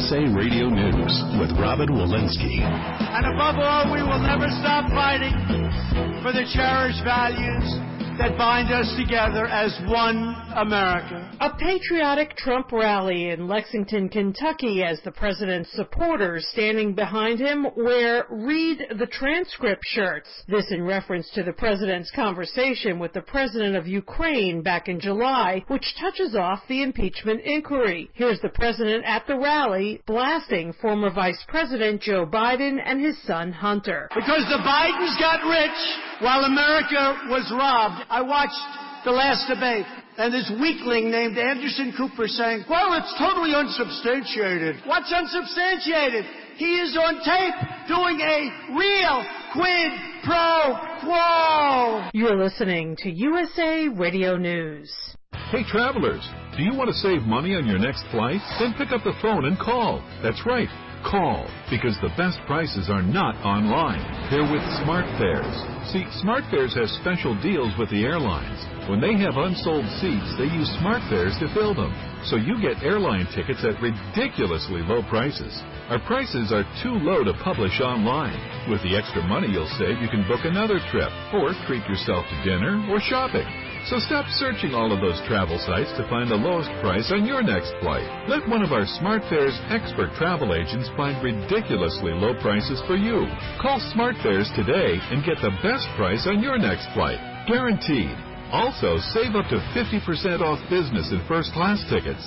USA Radio News with Robin Walensky. And above all, we will never stop fighting for the cherished values that bind us together as one America. A patriotic Trump rally in Lexington, Kentucky, as the president's supporters standing behind him wear Read the Transcript shirts. This in reference to the president's conversation with the president of Ukraine back in July, which touches off the impeachment inquiry. Here's the president at the rally blasting former Vice President Joe Biden and his son Hunter. Because the Bidens got rich while America was robbed. I watched the last debate, and this weakling named Anderson Cooper saying, well, it's totally unsubstantiated. What's unsubstantiated? He is on tape doing a real quid pro quo. You're listening to USA Radio News. Hey, travelers, do you want to save money on your next flight? Then pick up the phone and call. That's right. Call, because the best prices are not online. They're with SmartFares. See, SmartFares has special deals with the airlines. When they have unsold seats, they use SmartFares to fill them. So you get airline tickets at ridiculously low prices. Our prices are too low to publish online. With the extra money you'll save, you can book another trip, or treat yourself to dinner or shopping. So stop searching all of those travel sites to find the lowest price on your next flight. Let one of our SmartFares expert travel agents find ridiculously low prices for you. Call SmartFares today and get the best price on your next flight. Guaranteed. Also, save up to 50% off business and first-class tickets.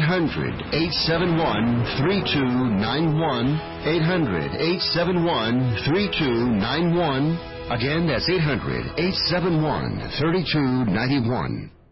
800-871-3291. 800-871-3291. Again, that's 800-871-3291.